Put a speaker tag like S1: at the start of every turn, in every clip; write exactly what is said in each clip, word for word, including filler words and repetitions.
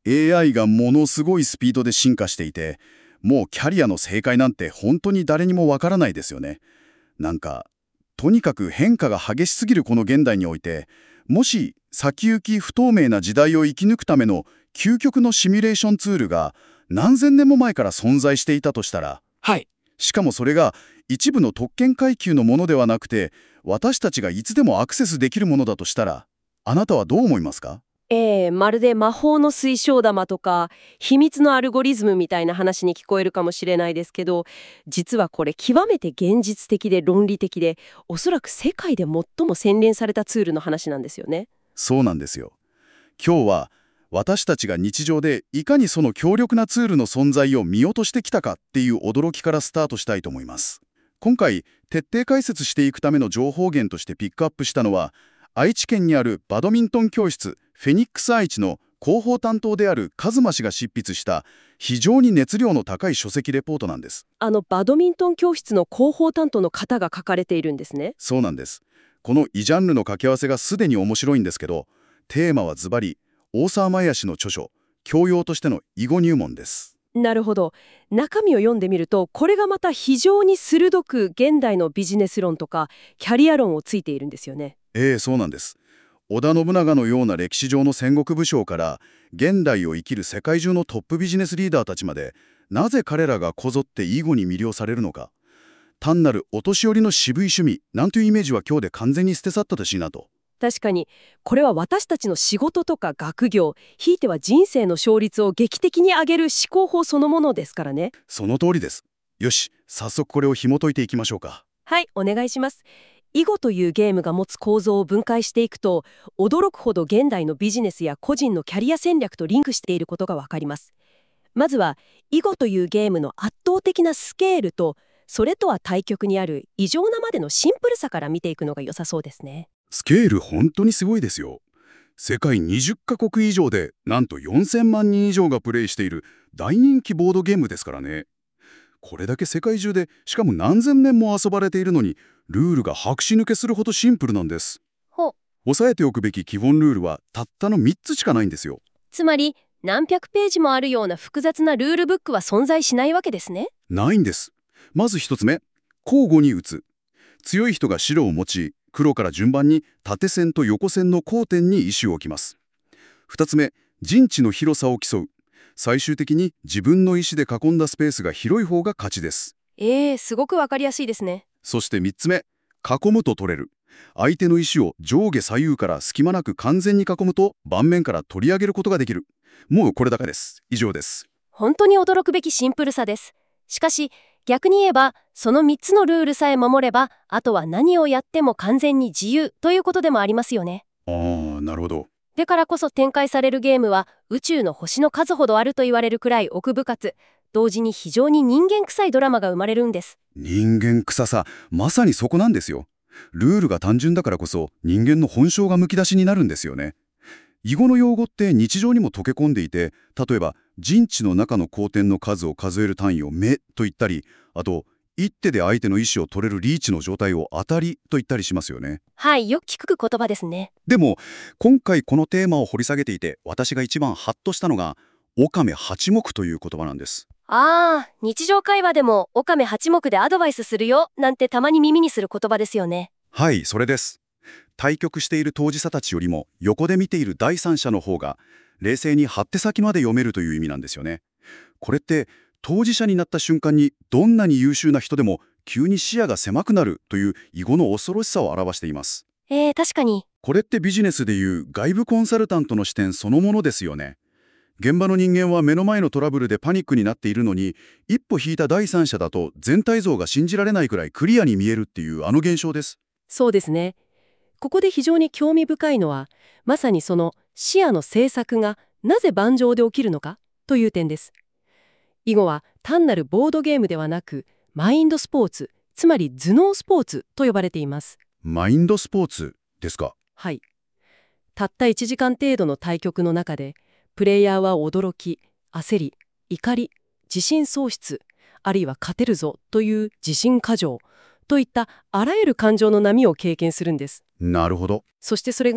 S1: エーアイ がものすごいスピードで進化していて、もうキャリアの正解なんて本当に誰にもわからないですよね。なんか、とにかく変化が激しすぎるこの現代において、もし先行き不透明な時代を生き抜くための究極のシミュレーションツールが何千年も前から存在していたとしたら、
S2: はい。
S1: しかもそれが一部の特権階級のものではなくて、私たちがいつでもアクセスできるものだとしたら、あなたはどう思いますか？
S3: ええ、まるで魔法の水晶玉とか秘密のアルゴリズムみたいな話に聞こえるかもしれないですけど、実はこれ極めて現実的で論理的で、おそらく世界で最も洗練されたツールの話なんですよね。
S1: そうなんですよ。今日は私たちが日常でいかにその強力なツールの存在を見落としてきたかっていう驚きからスタートしたいと思います。今回徹底解説していくための情報源としてピックアップしたのは、愛知県にあるバドミントン教室フェニックス愛知の広報担当であるカズマ氏が執筆した非常に熱量の高い書籍レポートなんです。
S3: あのバドミントン教室の広報担当の方が書かれているんですね。
S1: そうなんです。この異ジャンルの掛け合わせがすでに面白いんですけど、テーマはズバリ大沢真也氏の著書教養としての囲碁入門です。
S3: なるほど。中身を読んでみると、これがまた非常に鋭く現代のビジネス論とかキャリア論をついているんですよね。
S1: ええ、そうなんです。織田信長のような歴史上の戦国武将から現代を生きる世界中のトップビジネスリーダーたちまで、なぜ彼らがこぞって囲碁に魅了されるのか。単なるお年寄りの渋い趣味なんていうイメージは今日で完全に捨て去ったとしいなと。
S3: 確かに、これは私たちの仕事とか学業、ひいては人生の勝率を劇的に上げる思考法そのものですからね。
S1: その通りです。よし、早速これを紐解いていきましょうか。
S3: はい、お願いします。囲碁というゲームが持つ構造を分解していくと、驚くほど現代のビジネスや個人のキャリア戦略とリンクしていることがわかります。まずは、囲碁というゲームの圧倒的なスケールと、それとは対極にある異常なまでのシンプルさから見ていくのが良さそうですね。
S1: スケール本当にすごいですよ。世界にじゅっカ国以上でなんとよんせんまんにん以上がプレイしている大人気ボードゲームですからね。これだけ世界中でしかも何千年も遊ばれているのに、ルールが白紙抜けするほどシンプルなんです。
S3: ほ
S1: 押さえておくべき基本ルールはたったのみっつしかないんですよ。
S3: つまり、何百ページもあるような複雑なルールブックは存在しないわけですね。
S1: ないんです。まず一つ目、交互に打つ。強い人が白を持ち、黒から順番に縦線と横線の交点に石を置きます。二つ目、陣地の広さを競う。最終的に自分の石で囲んだスペースが広い方が勝ちです。
S3: えー、すごくわかりやすいですね。
S1: そしてみっつめ、囲むと取れる。相手の石を上下左右から隙間なく完全に囲むと盤面から取り上げることができる。もうこれだけです。以上です。
S3: 本当に驚くべきシンプルさです。しかし、逆に言えば、そのみっつのルールさえ守れば、あとは何をやっても完全に自由ということでもありますよね。
S1: ああ、なるほど。
S3: だからこそ展開されるゲームは、宇宙の星の数ほどあると言われるくらい奥深く、同時に非常に人間臭いドラマが生まれるんです。
S1: 人間臭さ、まさにそこなんですよ。ルールが単純だからこそ人間の本性がむき出しになるんですよね。囲碁の用語って日常にも溶け込んでいて、例えば陣地の中の交点の数を数える単位を目と言ったり、あと一手で相手の石を取れるリーチの状態を当たりと言ったりしますよね。
S3: はい、よく聞く言葉ですね。
S1: でも今回このテーマを掘り下げていて、私が一番ハッとしたのがオカメ八目という言葉なんです。
S3: ああ、日常会話でもオカメ八目でアドバイスするよなんてたまに耳にする言葉ですよね。
S1: はい、それです。対局している当事者たちよりも横で見ている第三者の方が冷静に張って先まで読めるという意味なんですよね。これって当事者になった瞬間にどんなに優秀な人でも急に視野が狭くなるという囲碁の恐ろしさを表しています。
S3: えー、確かに。
S1: これってビジネスでいう外部コンサルタントの視点そのものですよね。現場の人間は目の前のトラブルでパニックになっているのに、一歩引いた第三者だと全体像が信じられないくらいクリアに見えるっていうあの現象です。
S3: そうですね。ここで非常に興味深いのは、まさにその視野の制作がなぜ盤上で起きるのかという点です。囲碁は単なるボードゲームではなく、マインドスポーツ、つまり頭脳スポーツと呼ばれています。
S1: マインドスポーツですか？
S3: はい。たったいちじかん程度の対局の中で、プレイヤーは驚き、焦り、怒り、自信喪失、あるいは勝てるぞという自信過剰といったあらゆる感情の波を経験するんです。
S1: なるほど。
S3: そしてそれが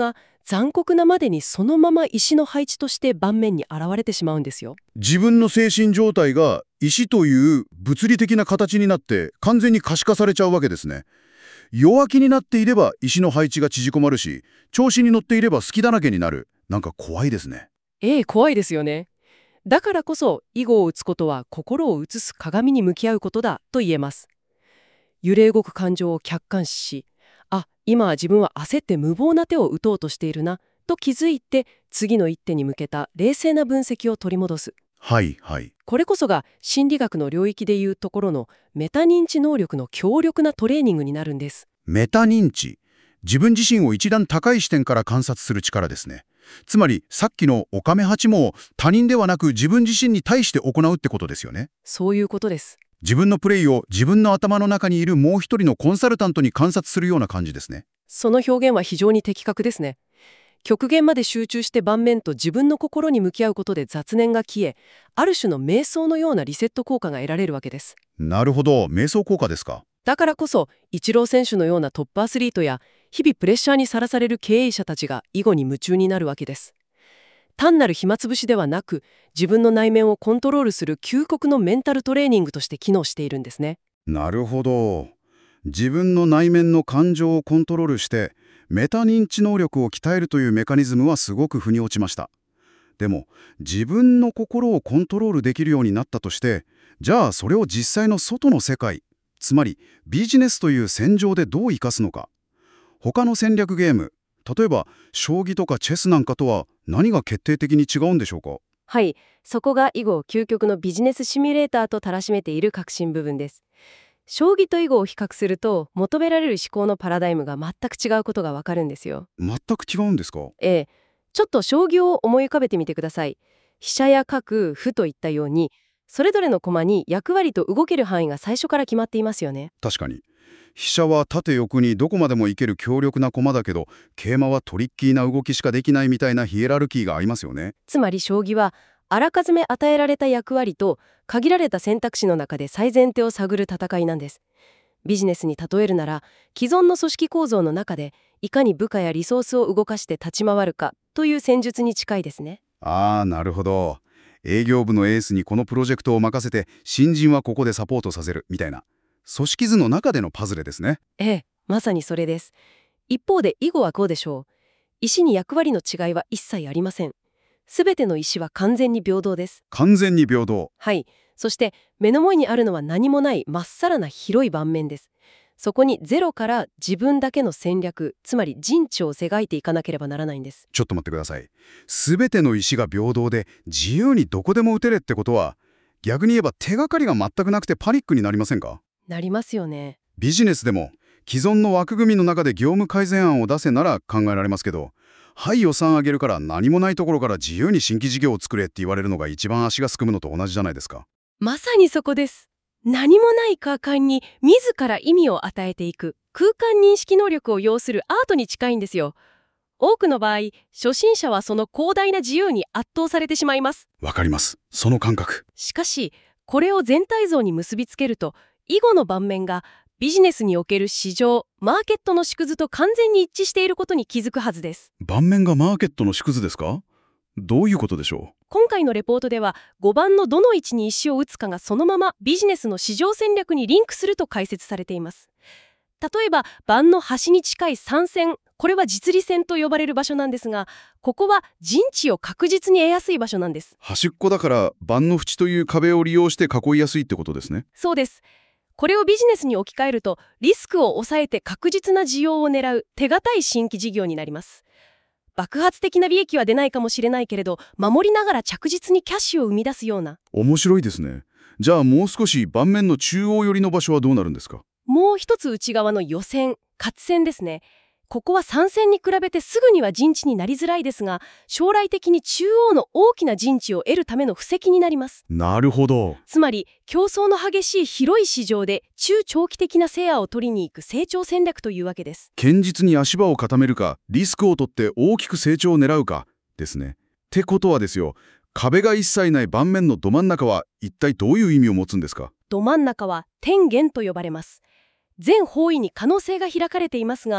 S3: 残酷なまでにそのまま石の配置として盤面に現れてしまうんですよ。
S1: 自分の精神状態が石という物理的な形になって完全に可視化されちゃうわけですね。弱気になっていれば石の配置が縮こまるし、調子に乗っていれば隙だらけになる。なんか怖いですね。
S3: ええ、怖いですよね。だからこそ囲碁を打つことは心を映す鏡に向き合うことだと言えます。揺れ動く感情を客観視し、あ、今は自分は焦って無謀な手を打とうとしているなと気づいて、次の一手に向けた冷静な分析を取り戻す。
S1: はいはい。
S3: これこそが心理学の領域でいうところのメタ認知能力の強力なトレーニングになるんです。
S1: メタ認知。自分自身を一段高い視点から観察する力ですね。つまりさっきのオカメハチも他人ではなく自分自身に対して行うってことですよね。
S3: そういうことです。
S1: 自分のプレイを自分の頭の中にいるもう一人のコンサルタントに観察するような感じですね。
S3: その表現は非常に的確ですね。極限まで集中して盤面と自分の心に向き合うことで雑念が消え、ある種の瞑想のようなリセット効果が得られるわけです。
S1: なるほど、瞑想効果ですか。
S3: だからこそ、イチロー選手のようなトップアスリートや、日々プレッシャーにさらされる経営者たちが囲碁に夢中になるわけです。単なる暇つぶしではなく、自分の内面をコントロールする究極のメンタルトレーニングとして機能しているんですね。
S1: なるほど。自分の内面の感情をコントロールしてメタ認知能力を鍛えるというメカニズムはすごく腑に落ちました。でも自分の心をコントロールできるようになったとして、じゃあそれを実際の外の世界、つまりビジネスという戦場でどう生かすのか。他の戦略ゲーム、例えば将棋とかチェスなんかとは何が決定的に違うんでしょうか。
S3: はい、そこが囲碁を究極のビジネスシミュレーターとたらしめている核心部分です。将棋と囲碁を比較すると、求められる思考のパラダイムが全く違うことがわかるんですよ。
S1: 全く違うんですか。
S3: ええ、ちょっと将棋を思い浮かべてみてください。飛車や角、歩といったように、それぞれの駒に役割と動ける範囲が最初から決まっていますよね。
S1: 確かに。飛車は縦横にどこまでも行ける強力な駒だけど、桂馬はトリッキーな動きしかできないみたいなヒエラルキーがありますよね。
S3: つまり将棋は、あらかじめ与えられた役割と限られた選択肢の中で最善手を探る戦いなんです。ビジネスに例えるなら、既存の組織構造の中でいかに部下やリソースを動かして立ち回るかという戦術に近いですね。
S1: あー、なるほど。営業部のエースにこのプロジェクトを任せて、新人はここでサポートさせるみたいな、組織図の中でのパズルですね。
S3: ええ、まさにそれです。一方で囲碁はこうでしょう。石に役割の違いは一切ありません。すべての石は完全に平等です。
S1: 完全に平等。
S3: はい。そして目の前にあるのは何もないまっさらな広い盤面です。そこにゼロから自分だけの戦略、つまり陣地を描いていかなければならないんです。
S1: ちょっと待ってください。すべての石が平等で自由にどこでも打てるってことは、逆に言えば手がかりが全くなくてパニックになりませんか。
S3: なりますよね。
S1: ビジネスでも既存の枠組みの中で業務改善案を出せなら考えられますけど、はい予算上げるから何もないところから自由に新規事業を作れって言われるのが一番足がすくむのと同じじゃないですか。
S3: まさにそこです。何もない空間に自ら意味を与えていく空間認識能力を要するアートに近いんですよ。多くの場合、初心者はその広大な自由に圧倒されてしまいます。
S1: わかります。その感覚。
S3: しかし、これを全体像に結びつけると、囲碁の盤面がビジネスにおける市場、マーケットの縮図と完全に一致していることに気づくはずです。
S1: 盤面がマーケットの縮図ですか。どういうことでしょう。
S3: 今回のレポートでは、ごばんのどの位置に石を打つかがそのままビジネスの市場戦略にリンクすると解説されています。例えば、盤の端に近いさん線、これは実利線と呼ばれる場所なんですが、ここは陣地を確実に得やすい場所なんです。
S1: 端っこだから盤の縁という壁を利用して囲いやすいってことですね。
S3: そうです。これをビジネスに置き換えると、リスクを抑えて確実な需要を狙う手堅い新規事業になります。爆発的な利益は出ないかもしれないけれど、守りながら着実にキャッシュを生み出すような。
S1: 面白いですね。じゃあもう少し盤面の中央寄りの場所はどうなるんですか。
S3: もう一つ内側の予線、活線ですね。ここはさん線に比べてすぐには陣地になりづらいですが、将来的に中央の大きな陣地を得るための布石になります。
S1: なるほど。
S3: つまり、競争の激しい広い市場で中長期的なシェアを取りに行く成長戦略というわけです。
S1: 堅実に足場を固めるか、リスクを取って大きく成長を狙うかですね。ってことはですよ、壁が一切ない盤面のど真ん中は一体どういう意味を持つんですか。
S3: ど真ん中は天元と呼ばれます。全方位に可能性が開かれていますが、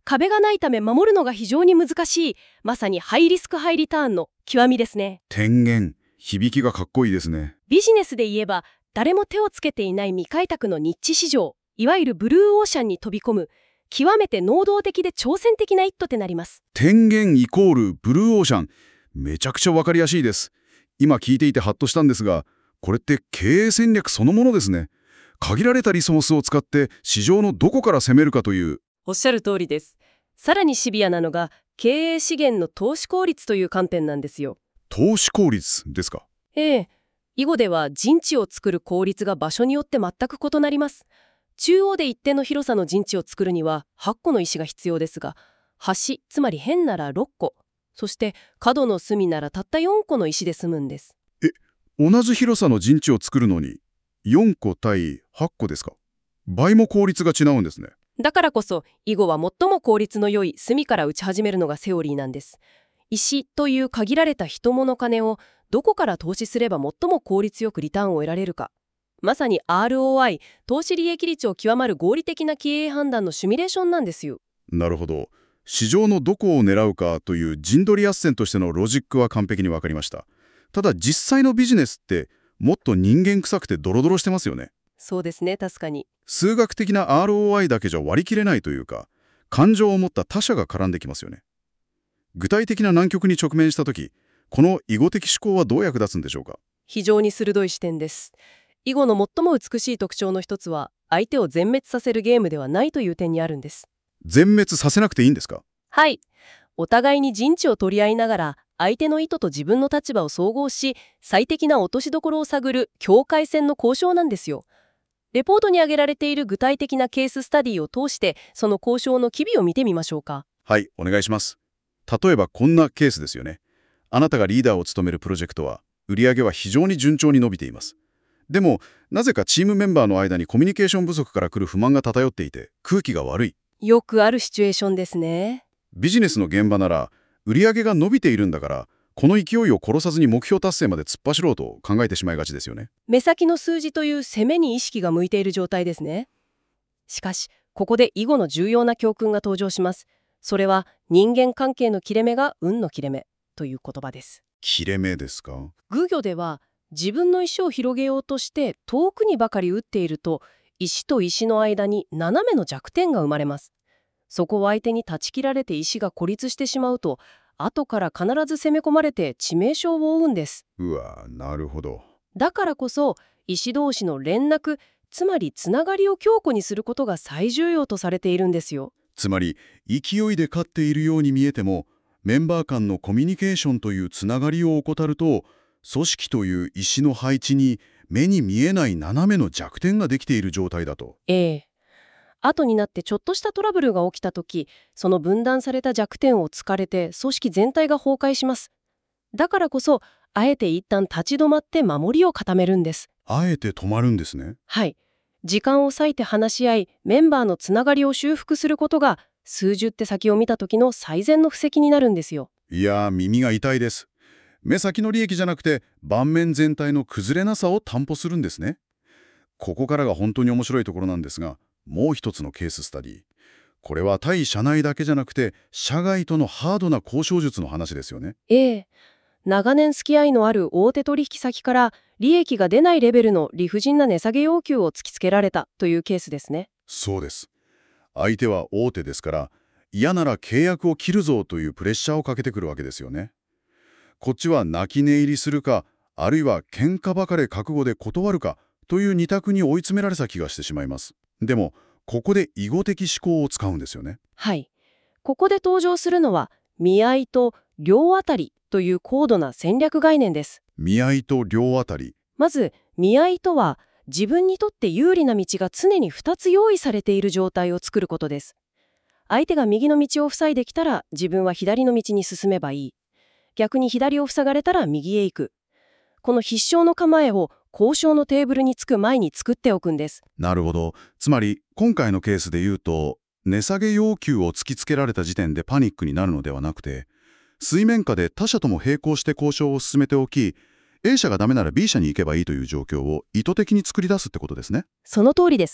S3: 壁がないため守るのが非常に難しい、まさにハイリスクハイリターンの極みですね。
S1: 天元、響きがかっこいいですね。
S3: ビジネスで言えば、誰も手をつけていない未開拓のニッチ市場、いわゆるブルーオーシャンに飛び込む、極めて能動的で挑戦的な一途となります。
S1: 天元イコールブルーオーシャン。めちゃくちゃわかりやすいです。今聞いていてハッとしたんですが、これって経営戦略そのものですね。限られたリソースを使って市場のどこから攻めるかという。
S3: おっしゃる通りです。さらにシビアなのが、経営資源の投資効率という観点なんですよ。
S1: 投資効率ですか？
S3: ええ。囲碁では陣地を作る効率が場所によって全く異なります。中央で一定の広さの陣地を作るにははっこの石が必要ですが、端、つまり辺ならろっこ、そして角の隅ならたったよんこの石で済むんです。
S1: え、同じ広さの陣地を作るのによんこ対はっこですか？倍も効率が違うんですね。
S3: だからこそ囲碁は最も効率の良い隅から打ち始めるのがセオリーなんです。石という限られた人物金をどこから投資すれば最も効率よくリターンを得られるか。まさに アールオーアイ、投資利益率を極まる合理的な経営判断のシミュレーションなんですよ。
S1: なるほど。市場のどこを狙うかという陣取り斡旋としてのロジックは完璧に分かりました。ただ実際のビジネスってもっと人間臭くてドロドロしてますよね。
S3: そうですね、確かに。
S1: 数学的な アールオーアイ だけじゃ割り切れないというか、感情を持った他者が絡んできますよね。具体的な難局に直面したとき、この囲碁的思考はどう役立つんでしょうか？
S3: 非常に鋭い視点です。囲碁の最も美しい特徴の一つは、相手を全滅させるゲームではないという点にあるんです。
S1: 全滅させなくていいんですか？
S3: はい。お互いに陣地を取り合いながら、相手の意図と自分の立場を総合し、最適な落としどころを探る境界線の交渉なんですよ。レポートに挙げられている具体的なケーススタディを通して、その交渉の機微を見てみましょうか。
S1: はい、お願いします。例えばこんなケースですよね。あなたがリーダーを務めるプロジェクトは、売上は非常に順調に伸びています。でも、なぜかチームメンバーの間にコミュニケーション不足から来る不満が漂っていて、空気が悪い。
S3: よくあるシチュエーションですね。
S1: ビジネスの現場なら、売上が伸びているんだから、この勢いを殺さずに目標達成まで突っ走ろうと考えてしまいがちですよね。
S3: 目先の数字という攻めに意識が向いている状態ですね。しかし、ここで囲碁の重要な教訓が登場します。それは、人間関係の切れ目が運の切れ目という言葉です。
S1: 切れ目ですか？
S3: 愚魚では、自分の石を広げようとして遠くにばかり打っていると、石と石の間に斜めの弱点が生まれます。そこを相手に断ち切られて石が孤立してしまうと、後から必ず攻め込まれて致命傷を負うんです。
S1: うわ、なるほど。
S3: だからこそ、石同士の連絡、つまりつながりを強固にすることが最重要とされているんですよ。
S1: つまり、勢いで勝っているように見えても、メンバー間のコミュニケーションというつながりを怠ると、組織という石の配置に目に見えない斜めの弱点ができている状態だと。
S3: ええ。後になってちょっとしたトラブルが起きたとき、その分断された弱点を突かれて組織全体が崩壊します。だからこそ、あえて一旦立ち止まって守りを固めるんです。
S1: あえて止まるんですね。
S3: はい。時間を割いて話し合い、メンバーのつながりを修復することが、数十手先を見た時の最善の布石になるんですよ。
S1: いやー、耳が痛いです。目先の利益じゃなくて、盤面全体の崩れなさを担保するんですね。ここからが本当に面白いところなんですが、もう一つのケーススタディ。これは対社内だけじゃなくて、社外とのハードな交渉術の話ですよね。
S3: ええ。長年付き合いのある大手取引先から利益が出ないレベルの理不尽な値下げ要求を突きつけられたというケースですね。
S1: そうです。相手は大手ですから、嫌なら契約を切るぞというプレッシャーをかけてくるわけですよね。こっちは泣き寝入りするか、あるいは喧嘩ばかれ覚悟で断るかという二択に追い詰められた気がしてしまいます。でも、ここで囲碁的思考を使うんですよね。
S3: はい。ここで登場するのは、見合いと両当たりという高度な戦略概念です。
S1: 見合いと両当たり。
S3: まず、見合いとは、自分にとって有利な道が常にふたつ用意されている状態を作ることです。相手が右の道を塞いできたら、自分は左の道に進めばいい。逆に左を塞がれたら右へ行く。この必勝の構えを交渉のテーブルにつく前に作っておくんです。
S1: なるほど。つまり、今回のケースで言うと、値下げ要求を突きつけられた時点でパニックになるのではなくて、水面下で他社とも並行して交渉を進めておき、A 社がダメなら B 社に行けばいいという状況を意図的に作り出すってことですね。
S3: その通りです。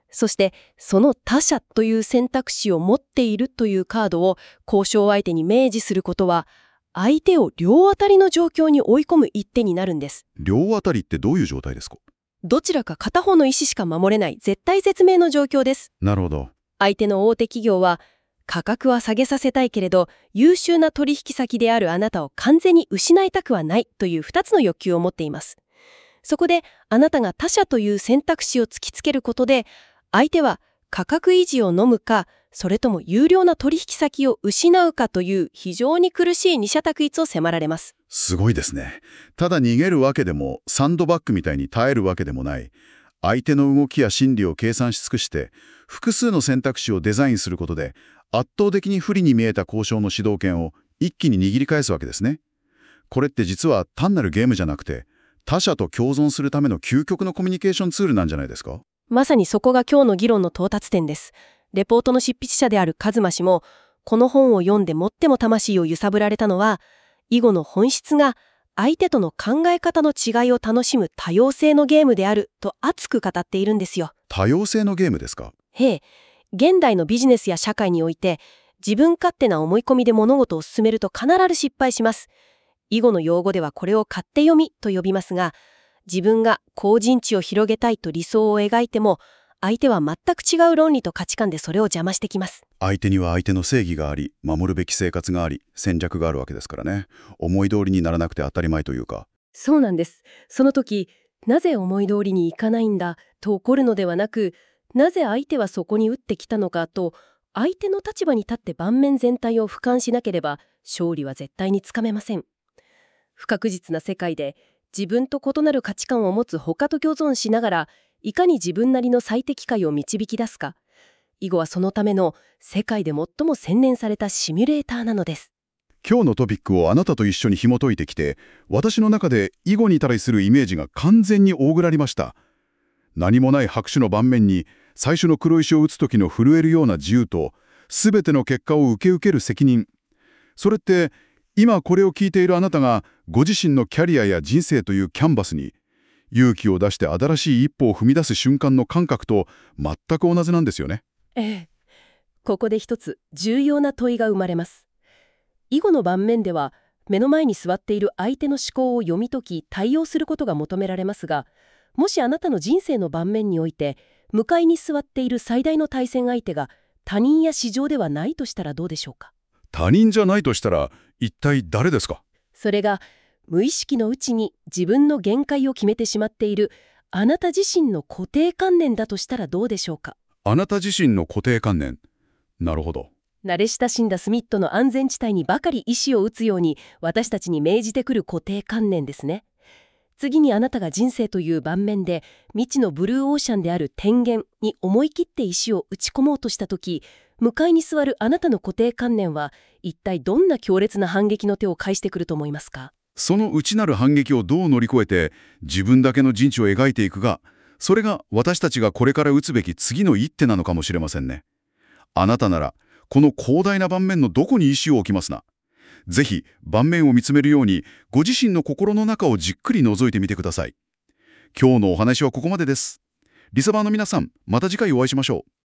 S3: そしてその他者という選択肢を持っているというカードを交渉相手に明示することは、相手を両当たりの状況に追い込む一手になるんです。
S1: 両当たりってどういう状態ですか？
S3: どちらか片方の意思しか守れない絶対絶命の状況です。
S1: なるほど。
S3: 相手の大手企業は、価格は下げさせたいけれど、優秀な取引先であるあなたを完全に失いたくはないというふたつの欲求を持っています。そこで、あなたが他者という選択肢を突きつけることで、相手は価格維持を飲むか、それとも有料な取引先を失うかという非常に苦しい二者択一を迫られます。
S1: すごいですね。ただ逃げるわけでも、サンドバッグみたいに耐えるわけでもない。相手の動きや心理を計算し尽くして、複数の選択肢をデザインすることで、圧倒的に不利に見えた交渉の主導権を一気に握り返すわけですね。これって実は単なるゲームじゃなくて、他者と共存するための究極のコミュニケーションツールなんじゃないですか？
S3: まさにそこが今日の議論の到達点です。レポートの執筆者であるカズマ氏も、この本を読んで最も魂を揺さぶられたのは、囲碁の本質が相手との考え方の違いを楽しむ多様性のゲームであると熱く語っているんですよ。
S1: 多様性のゲームですか？
S3: へえ、現代のビジネスや社会において、自分勝手な思い込みで物事を進めると必ず失敗します。囲碁の用語ではこれを勝手読みと呼びますが、自分が高人知を広げたいと理想を描いても、相手は全く違う論理と価値観でそれを邪魔してきます。
S1: 相手には相手の正義があり、守るべき生活があり、戦略があるわけですからね。思い通りにならなくて当たり前というか。
S3: そうなんです。その時、なぜ思い通りにいかないんだと怒るのではなく、なぜ相手はそこに打ってきたのかと、相手の立場に立って盤面全体を俯瞰しなければ、勝利は絶対につかめません。不確実な世界で、自分と異なる価値観を持つ他と共存しながら、いかに自分なりの最適解を導き出すか。囲碁はそのための世界で最も洗練されたシミュレーターなのです。
S1: 今日のトピックをあなたと一緒に紐解いてきて、私の中で囲碁に対するイメージが完全に大ぐらりました。何もない白紙の盤面に最初の黒石を打つ時の震えるような自由と、全ての結果を受け受ける責任。それって今これを聞いているあなたがご自身のキャリアや人生というキャンバスに勇気を出して新しい一歩を踏み出す瞬間の感覚と全く同じなんですよね。
S3: ええ。ここで一つ重要な問いが生まれます。囲碁の盤面では目の前に座っている相手の思考を読み解き対応することが求められますが、もしあなたの人生の盤面において向かいに座っている最大の対戦相手が他人や市場ではないとしたらどうでしょうか？
S1: 他人じゃないとしたら一体誰ですか？
S3: それが無意識のうちに自分の限界を決めてしまっているあなた自身の固定観念だとしたらどうでしょうか？
S1: あなた自身の固定観念。なるほど。
S3: 慣れ親しんだスミットの安全地帯にばかり意思を打つように私たちに命じてくる固定観念ですね。次にあなたが人生という盤面で未知のブルーオーシャンである天元に思い切って石を打ち込もうとしたとき、向かいに座るあなたの固定観念は一体どんな強烈な反撃の手を返してくると思いますか？
S1: その内なる反撃をどう乗り越えて自分だけの陣地を描いていくか、それが私たちがこれから打つべき次の一手なのかもしれませんね。あなたならこの広大な盤面のどこに石を置きますな。ぜひ盤面を見つめるようにご自身の心の中をじっくり覗いてみてください。今日のお話はここまでです。リサバーの皆さん、また次回お会いしましょう。